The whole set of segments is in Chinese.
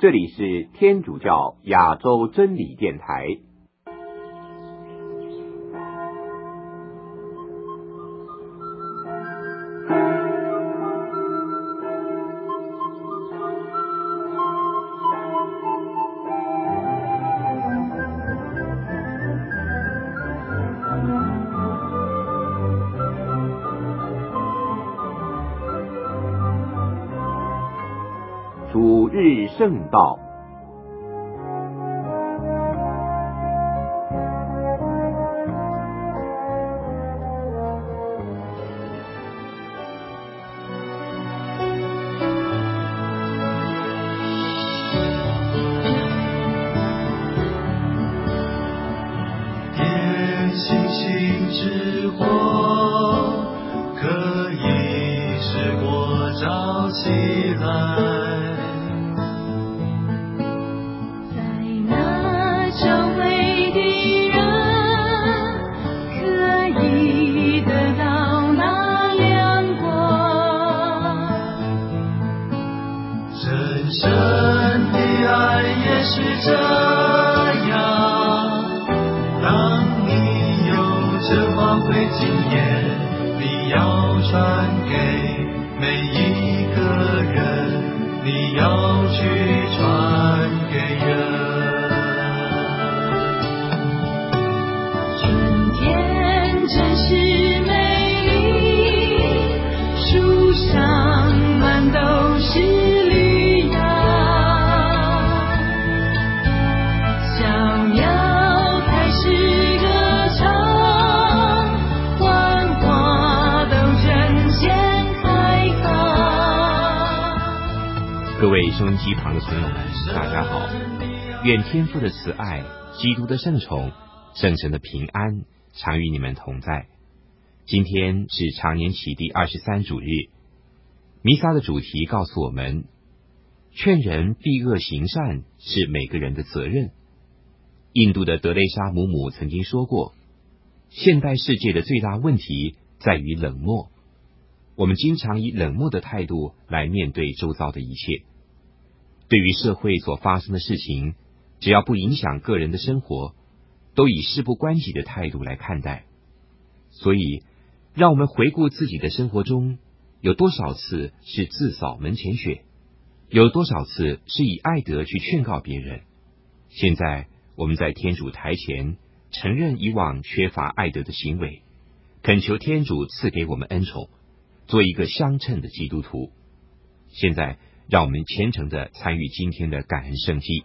这里是天主教亚洲真理电台。主日圣道， 点星星之火，可以使火照起来。 各位收音机旁的朋友们，大家好！愿天父的慈爱、基督的圣宠、圣神的平安常与你们同在。今天是常年期第23主日，弥撒的主题告诉我们，劝人避恶行善是每个人的责任。印度的德蕾莎姆姆曾经说过，现代世界的最大问题在于冷漠。我们经常以冷漠的态度来面对周遭的一切。对于社会所发生的事情，只要不影响个人的生活，都以事不关己的态度来看待。所以，让我们回顾自己的生活中，有多少次是自扫门前雪，有多少次是以爱德去劝告别人。现在，我们在天主台前承认以往缺乏爱德的行为，恳求天主赐给我们恩宠，做一个相称的基督徒。现在，让我们虔诚地参与今天的感恩圣祭。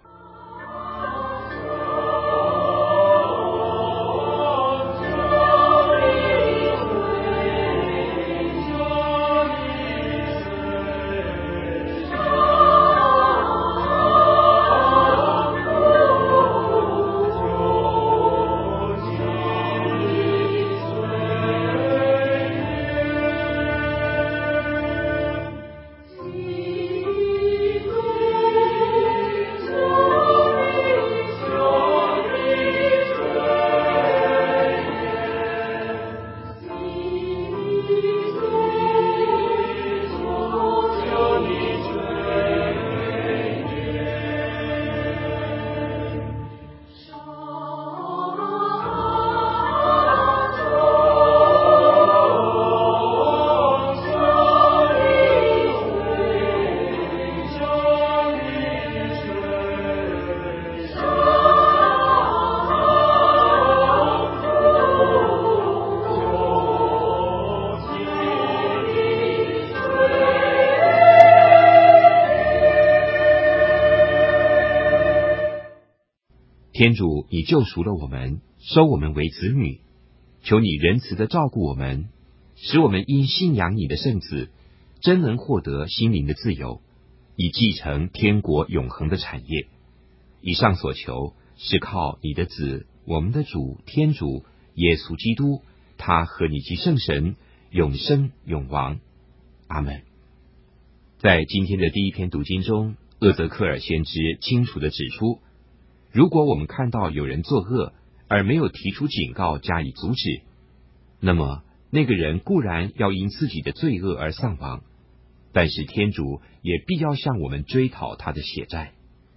天主，你救赎了我们，收我们为子女，求你仁慈地照顾我们，使我们因信仰你的圣子，真能获得心灵的自由，以继承天国永恒的产业。以上所求，是靠你的子，我们的主天主耶稣基督，他和你及圣神永生永王。阿们。在今天的第一篇读经中，厄泽克尔先知清楚地指出，如果我们看到有人作恶，而没有提出警告加以阻止，那么那个人固然要因自己的罪恶而丧亡，但是天主也必要向我们追讨他的血债。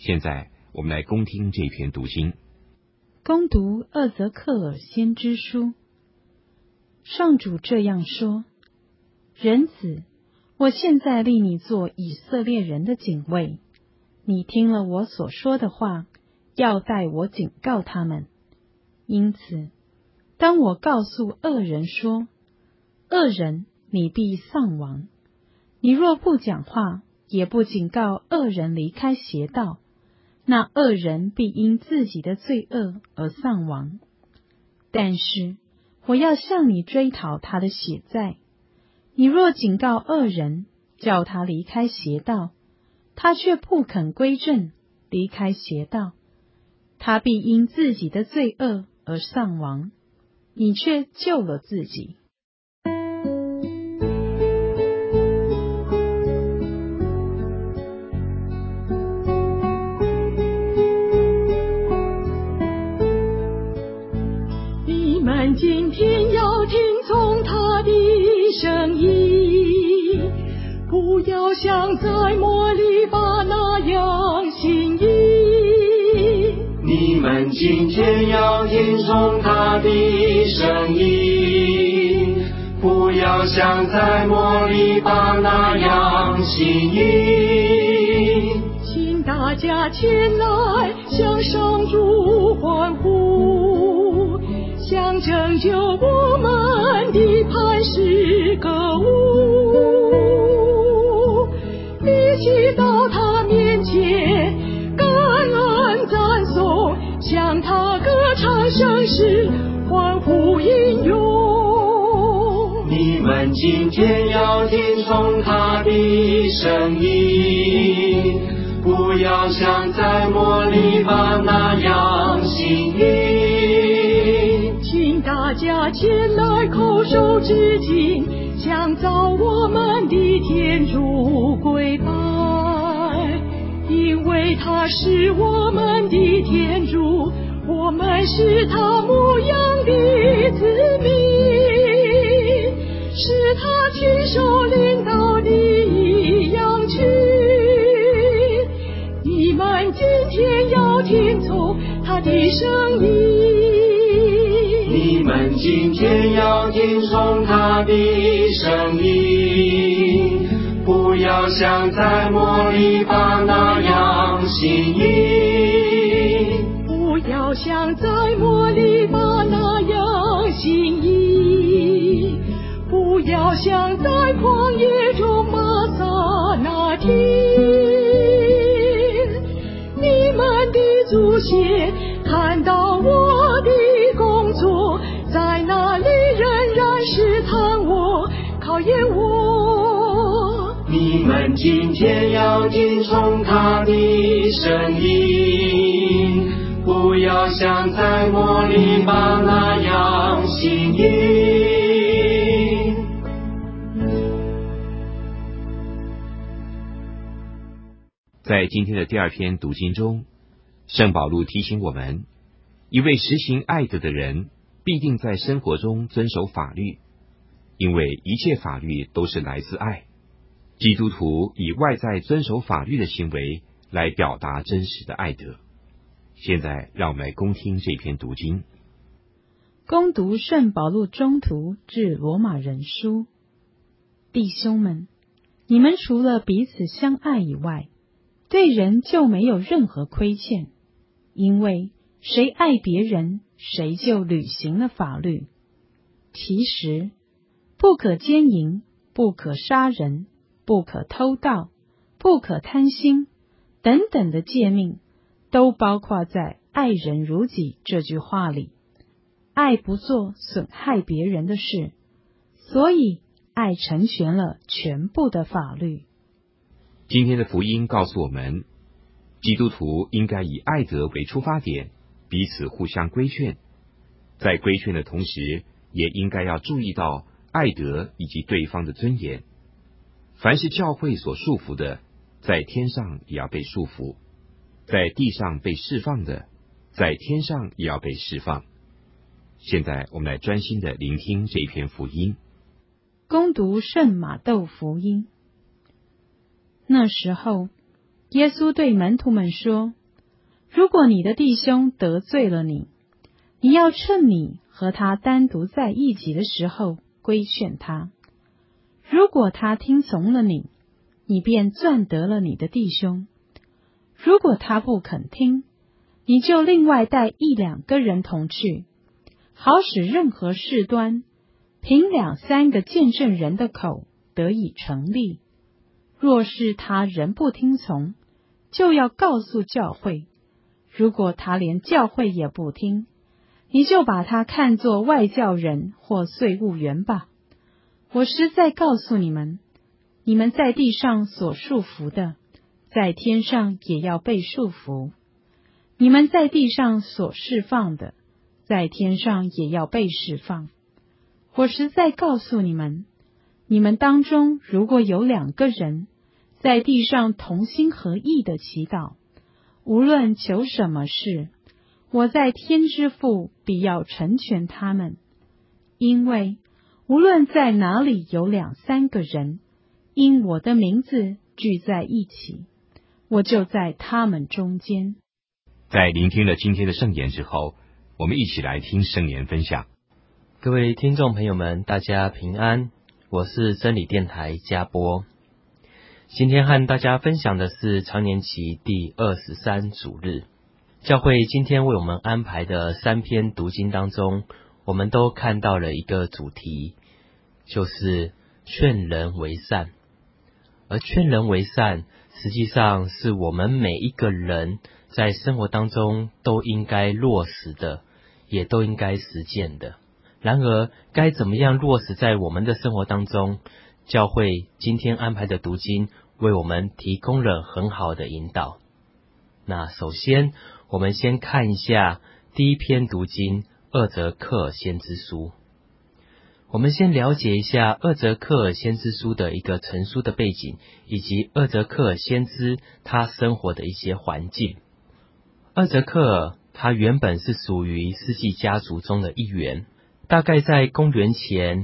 现在我们来恭听这篇读经。 恭读厄则克尔先知书。上主这样说：人子，我现在立你做以色列人的警卫，你听了我所说的话，要代我警告他们。因此，当我告诉恶人说：恶人，你必丧亡，你若不讲话，也不警告恶人离开邪道，那恶人必因自己的罪恶而丧亡。但是我要向你追讨他的血债。你若警告恶人，叫他离开邪道，他却不肯归正，离开邪道，他必因自己的罪恶而丧亡，你却救了自己。 你们今天要听从他的声音，不要像在摩利巴那样行淫。 你们今天要听从他的声音，不要像在摩利巴那样行淫。 请大家前来向上主欢呼，向拯救我们的磐石歌舞，一起到他面前感恩赞颂，向他歌唱声势，欢呼应用。 你们今天要听从他的声音，不要像在摩利巴那样行淫。 请大家前来叩首致敬，向造我们的天主跪拜，因为他是我们的天主，我们是他牧养的子民，是他亲手领导的羊群。你们今天要听从他的声音， 你们今天要听从他的声音，不要像在摩利巴那样行淫。 不要像在摩利巴那样行淫，不要像在旷野中玛撒那听。你们的祖先看到我的工作，在那里仍然试探我，考验我。 你们今天要听从他的声音，不要像在摩利巴那样行淫。 在今天的第二篇读经中，圣保禄提醒我们，一位实行爱德的人必定在生活中遵守法律，因为一切法律都是来自爱。基督徒以外在遵守法律的行为来表达真实的爱德。现在让我们来恭听这篇读经。 恭读圣保禄中途致罗马人书。弟兄们，你们除了彼此相爱以外，对人就没有任何亏欠，因为谁爱别人，谁就履行了法律。其实，不可奸淫，不可杀人，不可偷盗，不可贪心，等等的诫命，都包括在爱人如己这句话里。爱不做损害别人的事，所以爱成全了全部的法律。 今天的福音告诉我们，基督徒应该以爱德为出发点，彼此互相规劝，在规劝的同时，也应该要注意到爱德以及对方的尊严。凡是教会所束缚的，在天上也要被束缚；在地上被释放的，在天上也要被释放。现在我们来专心的聆听这篇福音。 恭读圣马窦福音。那时候， 耶稣对门徒们说，如果你的弟兄得罪了你，你要趁你和他单独在一起的时候规劝他。如果他听从了你，你便赚得了你的弟兄；如果他不肯听，你就另外带1-2个人同去，好使任何事端凭2-3个见证人的口得以成立。若是他仍不听从，就要告诉教会；如果他连教会也不听，你就把他看作外教人或税务员吧。我实在告诉你们，你们在地上所束缚的，在天上也要被束缚；你们在地上所释放的，在天上也要被释放。我实在告诉你们，你们当中如果有2个人在地上同心合意的祈祷，无论求什么事，我在天之父必要成全他们。因为无论在哪里有2-3个人因我的名字聚在一起，我就在他们中间。 在聆听了今天的圣言之后，我们一起来听圣言分享。 各位听众朋友们，大家平安，我是真理电台嘉波。今天和大家分享的是常年期第23主日。教会今天为我们安排的3篇读经当中，我们都看到了一个主题，就是劝人为善。而劝人为善，实际上是我们每一个人在生活当中都应该落实的，也都应该实践的。然而，该怎么样落实在我们的生活当中？教会今天安排的读经为我们提供了很好的引导。那首先，我们先看一下第一篇读经厄则克尔先知书。我们先了解一下厄则克尔先知书的一个成书的背景，以及厄则克尔先知他生活的一些环境。厄则克尔他原本是属于世纪家族中的一员，大概在公元前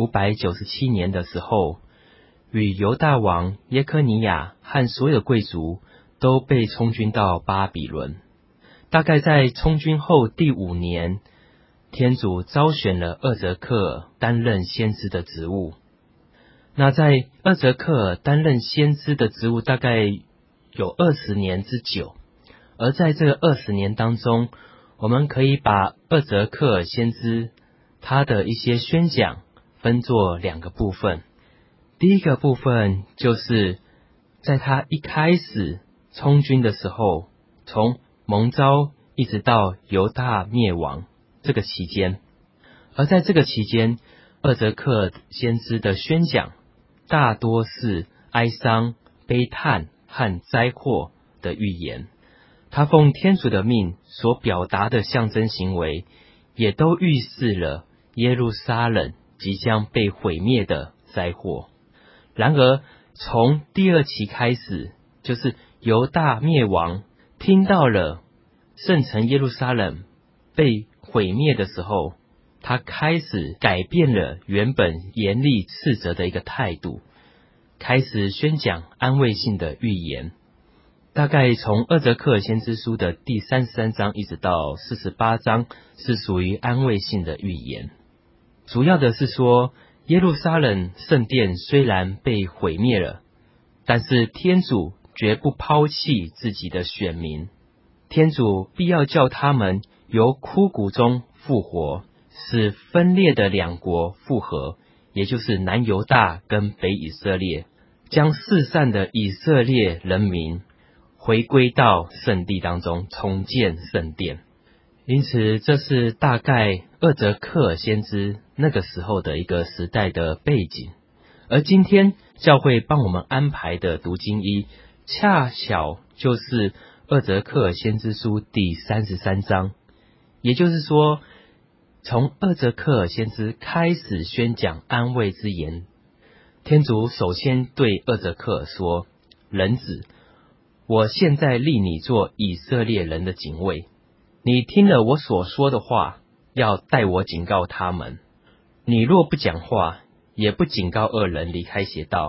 597年的时候，与犹大王耶科尼亚和所有贵族都被充军到巴比伦。大概在充军后第5年，天主召选了厄则克尔担任先知的职务。那在厄则克尔担任先知的职务大概有20年之久，而在这个20年当中，我们可以把厄则克尔先知他的一些宣讲分作2个部分。第一个部分就是在他一开始充军的时候，从蒙召一直到犹大灭亡这个期间。而在这个期间，厄则克尔先知的宣讲大多是哀伤、悲叹和灾祸的预言。他奉天主的命所表达的象征行为，也都预示了耶路撒冷即将被毁灭的灾祸。然而，从第2期开始，就是犹大灭亡，听到了圣城耶路撒冷被毁灭的时候，他开始改变了原本严厉斥责的一个态度，开始宣讲安慰性的预言。大概从厄则克尔先知书的第33章一直到48章是属于安慰性的预言。主要的是说，耶路撒冷圣殿虽然被毁灭了，但是天主绝不抛弃自己的选民，天主必要叫他们由枯骨中复活，使分裂的2国复合，也就是南犹大跟北以色列，将四散的以色列人民回归到圣地当中，重建圣殿。因此，这是大概厄则克尔先知那个时候的一个时代的背景。而今天教会帮我们安排的读经恰巧就是厄则克尔先知书第33章。也就是说，从厄则克尔先知开始宣讲安慰之言，天主首先对厄则克尔说：人子，我现在立你做以色列人的警卫，你听了我所说的话，要代我警告他们。你若不讲话，也不警告恶人离开邪道，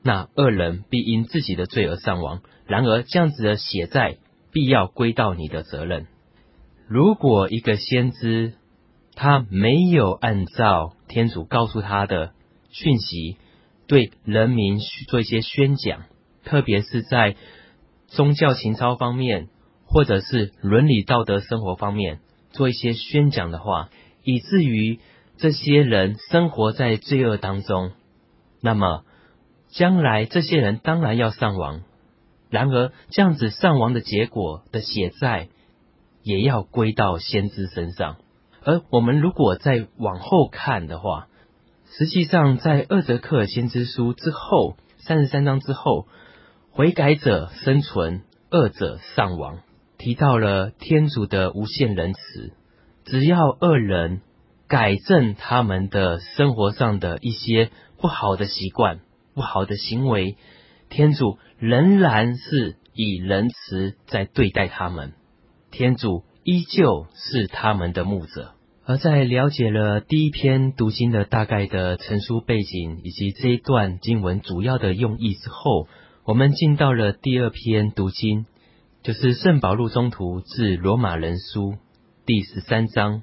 那恶人必因自己的罪而丧亡。然而这样子的血债必要归到你的责任。如果一个先知他没有按照天主告诉他的讯息对人民做一些宣讲，特别是在宗教情操方面或者是伦理道德生活方面做一些宣讲的话，以至于这些人生活在罪恶当中，那么将来这些人当然要丧亡。然而这样子丧亡的结果的血债也要归到先知身上。而我们如果再往后看的话，实际上在厄泽克尔先知书之后33章之后，悔改者生存，恶者丧亡，提到了天主的无限仁慈，只要恶人改正他们的生活上的一些不好的习惯、不好的行为，天主仍然是以仁慈在对待他们，天主依旧是他们的牧者。而在了解了第一篇读经的大概的陈述背景以及这一段经文主要的用意之后，我们进到了第二篇读经，就是圣保禄宗徒致罗马人书第13章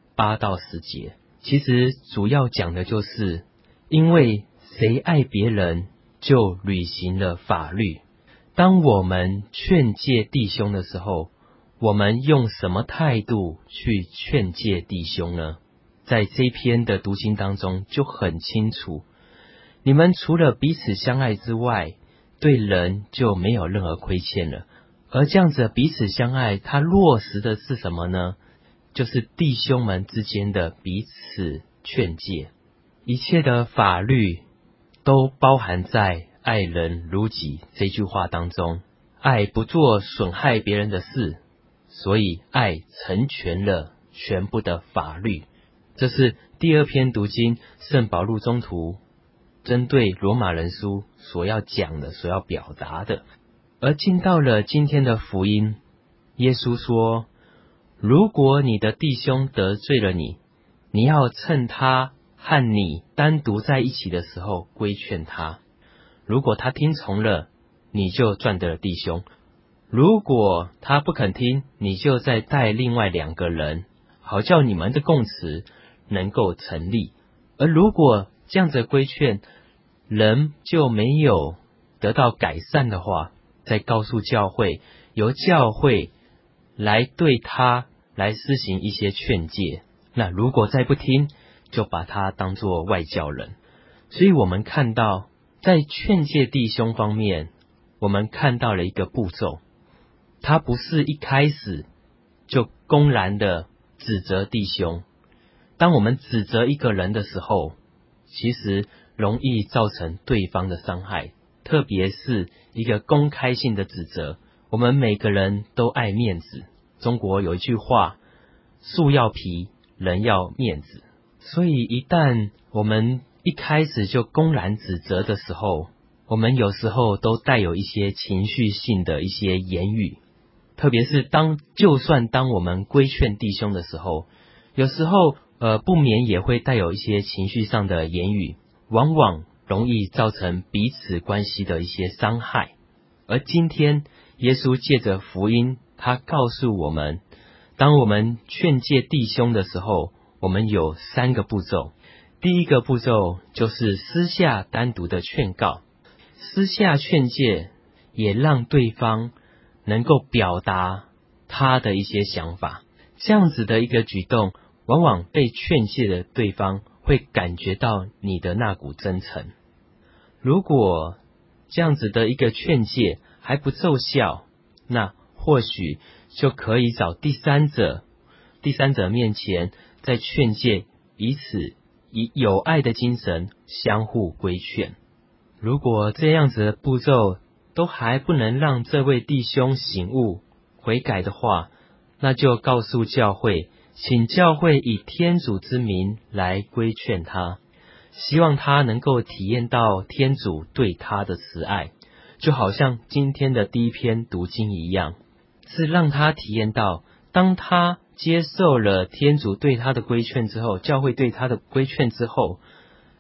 8到10节。其实主要讲的就是因为谁爱别人就履行了法律。当我们劝诫弟兄的时候，我们用什么态度去劝诫弟兄呢？在这篇的读经当中就很清楚，你们除了彼此相爱之外，对人就没有任何亏欠了。而这样子的彼此相爱，它落实的是什么呢？就是弟兄们之间的彼此劝诫。一切的法律都包含在爱人如己这句话当中。爱不做损害别人的事，所以爱成全了全部的法律。这是第二篇读经圣保禄宗徒针对罗马人书所要讲的、所要表达的。而进到了今天的福音，耶稣说，如果你的弟兄得罪了你，你要趁他和你单独在一起的时候规劝他。如果他听从了，你就赚得了弟兄；如果他不肯听，你就再带另外2个人，好叫你们的供词能够成立。而如果这样子的规劝人就没有得到改善的话，再告诉教会，由教会来对他来施行一些劝诫。那如果再不听，就把他当作外教人。所以我们看到在劝诫弟兄方面，我们看到了一个步骤，他不是一开始就公然的指责弟兄。当我们指责一个人的时候，其实容易造成对方的伤害，特别是一个公开性的指责。我们每个人都爱面子，中国有一句话，树要皮，人要面子。所以一旦我们一开始就公然指责的时候，我们有时候都带有一些情绪性的一些言语，特别是就算当我们规劝弟兄的时候，有时候不免也会带有一些情绪上的言语，往往容易造成彼此关系的一些伤害。而今天耶稣借着福音，他告诉我们，当我们劝诫弟兄的时候，我们有3个步骤。第一个步骤就是私下单独的劝告，私下劝诫也让对方能够表达他的一些想法。这样子的一个举动，往往被劝诫的对方会感觉到你的那股真诚。如果这样子的一个劝诫还不奏效，那或许就可以找第三者面前再劝诫，彼此以有爱的精神相互规劝。如果这样子的步骤都还不能让这位弟兄醒悟悔改的话，那就告诉教会，请教会以天主之名来规劝他，希望他能够体验到天主对他的慈爱，就好像今天的第一篇读经一样，是让他体验到，当他接受了天主对他的规劝之后，教会对他的规劝之后，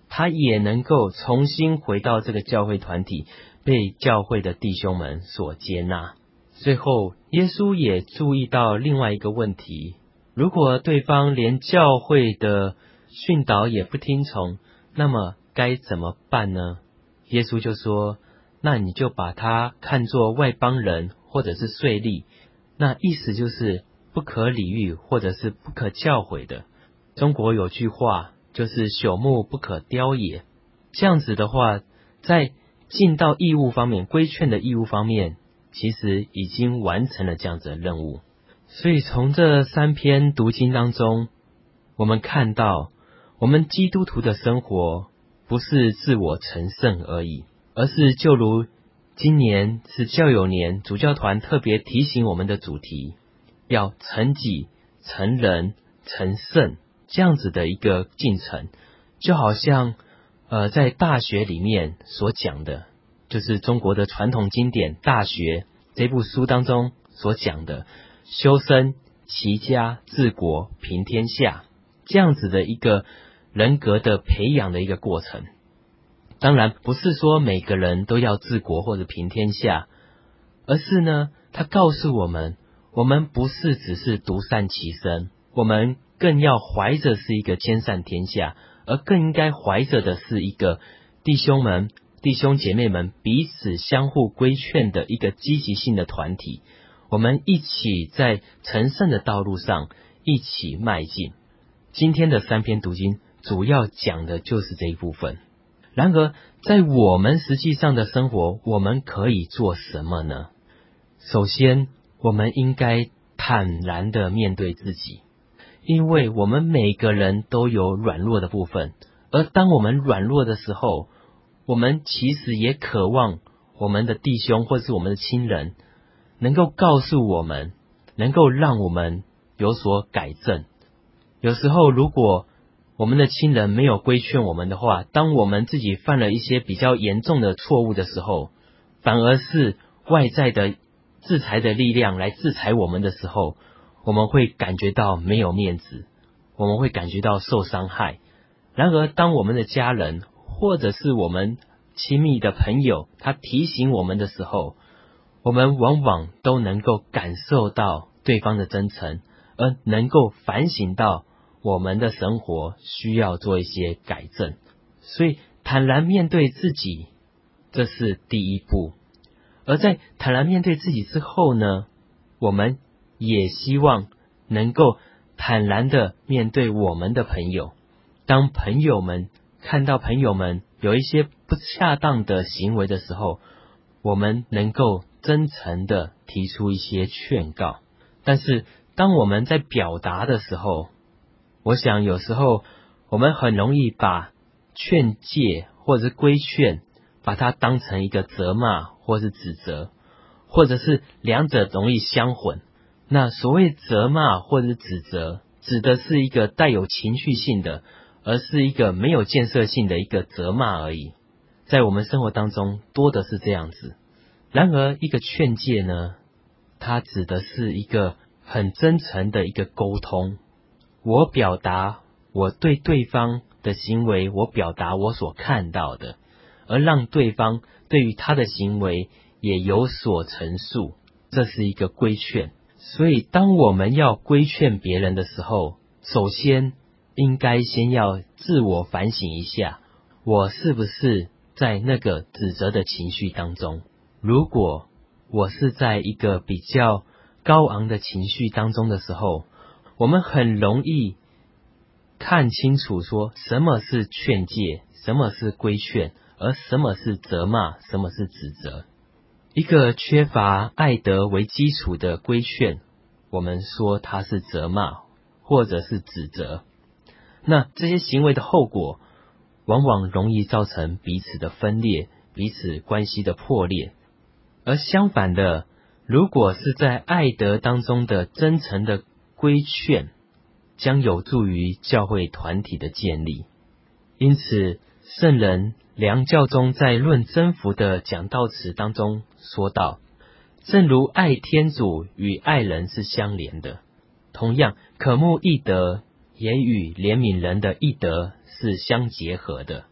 他也能够重新回到这个教会团体，被教会的弟兄们所接纳。最后，耶稣也注意到另外一个问题，如果对方连教会的训导也不听从，那么该怎么办呢？耶稣就说，那你就把他看作外邦人或者是税吏，那意思就是不可理喻或者是不可教诲的。中国有句话就是朽木不可雕也，这样子的话，在尽到义务方面，规劝的义务方面，其实已经完成了这样子的任务。所以从这3篇读经当中，我们看到我们基督徒的生活不是自我成圣而已，而是就如今年是教友年，主教团特别提醒我们的主题，要成己、成人、成圣，这样子的一个进程。就好像在大学里面所讲的，就是中国的传统经典《大学》这部书当中所讲的修身、齐家、治国、平天下，这样子的一个人格的培养的一个过程。当然不是说每个人都要治国或者平天下，而是呢，他告诉我们，我们不是只是独善其身，我们更要怀着是一个兼善天下，而更应该怀着的是一个弟兄姐妹们彼此相互规劝的一个积极性的团体，我们一起在成圣的道路上一起迈进。今天的3篇读经主要讲的就是这一部分。然而在我们实际上的生活，我们可以做什么呢？首先，我们应该坦然的面对自己，因为我们每个人都有软弱的部分，而当我们软弱的时候，我们其实也渴望我们的弟兄或是我们的亲人能够告诉我们，能够让我们有所改正。有时候如果我们的亲人没有规劝我们的话，当我们自己犯了一些比较严重的错误的时候，反而是外在的制裁的力量来制裁我们的时候，我们会感觉到没有面子，我们会感觉到受伤害。然而当我们的家人或者是我们亲密的朋友他提醒我们的时候，我们往往都能够感受到对方的真诚，而能够反省到我们的生活需要做一些改正。所以坦然面对自己，这是第一步。而在坦然面对自己之后呢，我们也希望能够坦然的面对我们的朋友。当朋友们看到朋友们有一些不恰当的行为的时候，我们能够真诚的提出一些劝告。但是当我们在表达的时候，我想有时候我们很容易把劝诫或者是规劝把它当成一个责骂或是指责，或者是两者容易相混。那所谓责骂或者是指责，指的是一个带有情绪性的，而是一个没有建设性的一个责骂而已。在我们生活当中多的是这样子。然而一个劝诫呢，它指的是一个很真诚的一个沟通，我表达我对对方的行为，我表达我所看到的，而让对方对于他的行为也有所陈述，这是一个规劝。所以当我们要规劝别人的时候，首先应该先要自我反省一下，我是不是在那个指责的情绪当中。如果我是在一个比较高昂的情绪当中的时候，我们很容易看清楚说什么是劝诫，什么是规劝，而什么是责骂，什么是指责。一个缺乏爱德为基础的规劝，我们说它是责骂或者是指责。那这些行为的后果往往容易造成彼此的分裂，彼此关系的破裂。而相反的，如果是在爱德当中的真诚的规劝，将有助于教会团体的建立。因此圣人梁教宗在论征服的讲道词当中说道，正如爱天主与爱人是相连的，同样渴慕义德也与怜悯人的义德是相结合的。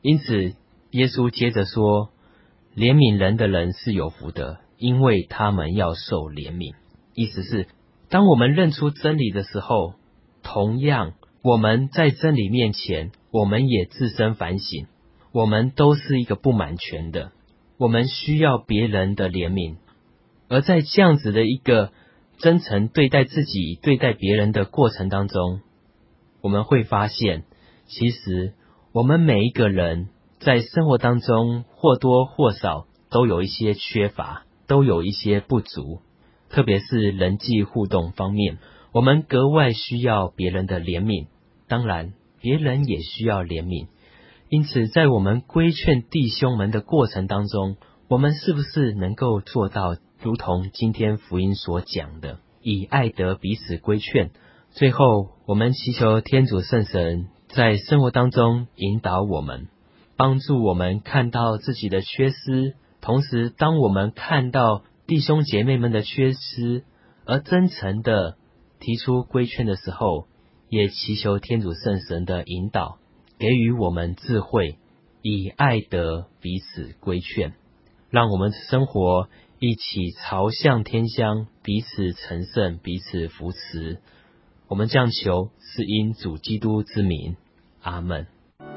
因此耶稣接着说，怜悯人的人是有福的，因为他们要受怜悯。意思是，当我们认出真理的时候，同样我们在真理面前，我们也自身反省，我们都是一个不满全的，我们需要别人的怜悯。而在这样子的一个真诚对待自己、对待别人的过程当中，我们会发现，其实我们每一个人在生活当中或多或少都有一些缺乏，都有一些不足，特别是人际互动方面，我们格外需要别人的怜悯，当然别人也需要怜悯。因此在我们规劝弟兄们的过程当中，我们是不是能够做到如同今天福音所讲的，以爱德彼此规劝？最后我们祈求天主圣神在生活当中引导我们，帮助我们看到自己的缺失，同时当我们看到弟兄姐妹们的缺失而真诚的提出规劝的时候，也祈求天主圣神的引导，给予我们智慧，以爱德彼此规劝，让我们的生活一起朝向天乡，彼此成圣，彼此扶持。我们这样求是因主基督之名，阿们。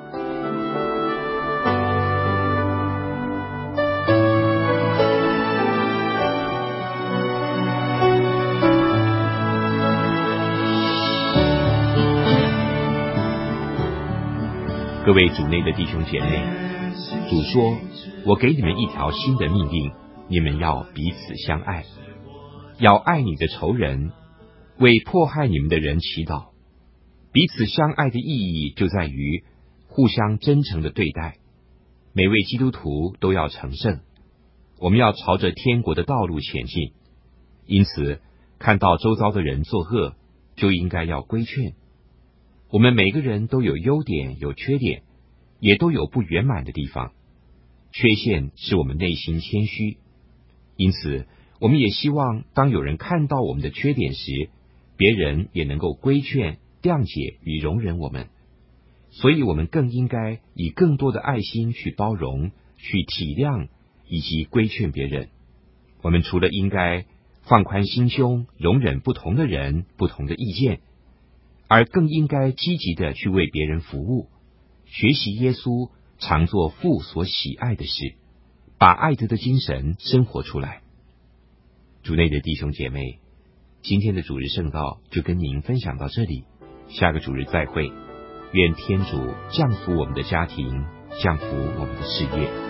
各位主内的弟兄姐妹，主说，我给你们一条新的命令，你们要彼此相爱，要爱你的仇人，为迫害你们的人祈祷。彼此相爱的意义就在于互相真诚的对待。每位基督徒都要成圣，我们要朝着天国的道路前进。因此看到周遭的人作恶，就应该要规劝。我们每个人都有优点有缺点，也都有不圆满的地方，缺陷使我们内心谦虚。因此我们也希望当有人看到我们的缺点时，别人也能够规劝、谅解与容忍我们。所以我们更应该以更多的爱心去包容、去体谅以及规劝别人。我们除了应该放宽心胸，容忍不同的人、不同的意见，而更应该积极的去为别人服务，学习耶稣常做父所喜爱的事，把爱德的精神生活出来。主内的弟兄姐妹，今天的主日圣道就跟您分享到这里，下个主日再会。愿天主降福我们的家庭，降福我们的事业。